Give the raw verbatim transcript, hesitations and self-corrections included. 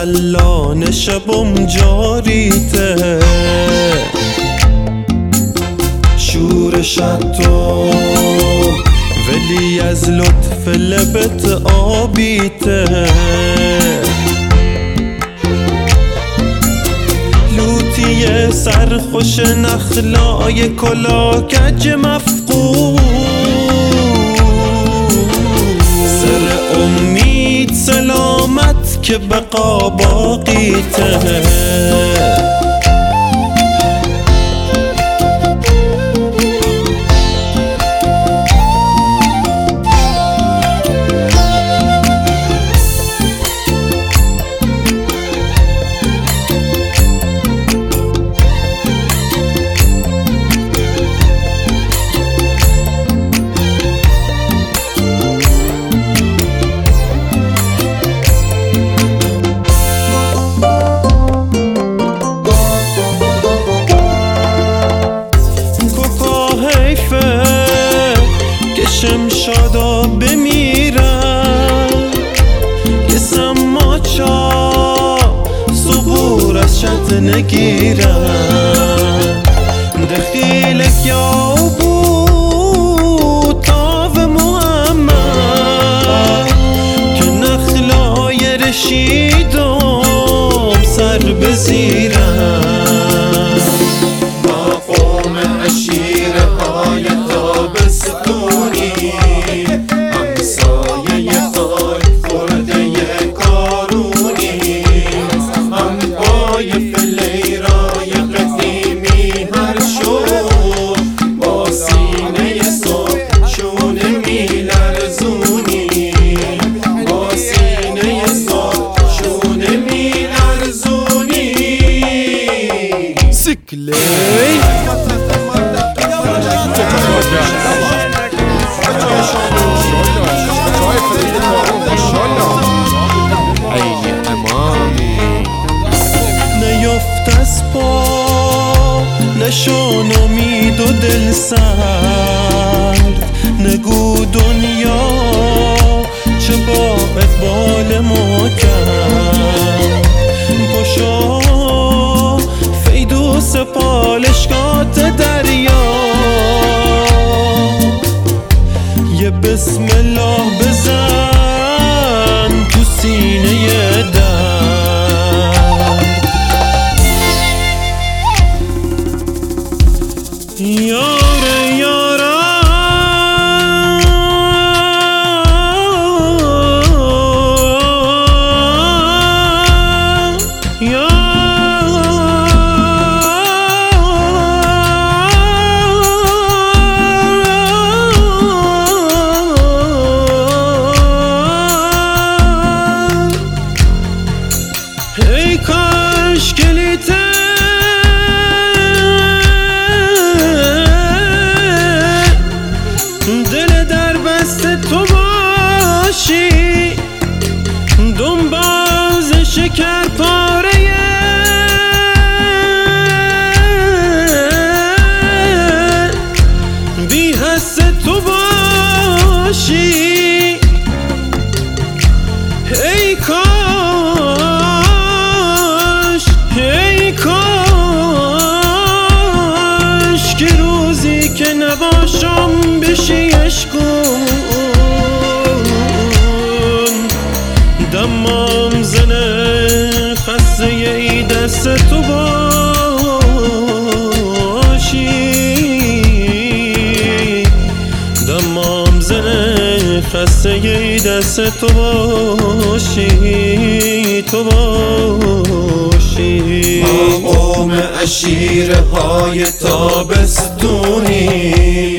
الان شبم جاریته شورش تو ولی از لطف لبت آبیته لوتی سرخوش نخلای کلا کج مفقود سر امید سلامت که بقا باقیته شمشادا بمیرم که سماچا صبور از شد نگیرم دخیلک یا بود تاو محمد که نخلای رشیدم سر بزیرم با قوم عشیره های تابستونی همسایه خاک خورده کارونی هم پای فلیرای قدیمی هر شو با سینه صبح شونه میلرزونی با سینه صبح شونه میلرزونی سکلی نیفت از پا نشان امید و دل سرد نگو دنیا چه با اقبال ما کرد پاشا فیدوس پالشگات دریا یه بسم الله بزن تو سینه درد یاره یاره ای کاش کلیته دل در بسته تو باشی دنباز شکر پاره بی حس تو باشی ای کاش ای کاش که روزی که نباشم بشی عشقون دمام زنه خسته ای دست تو باشی دمام زنه خسته ای دست تو باشی تو باشی با قوم عشیره های تابستونی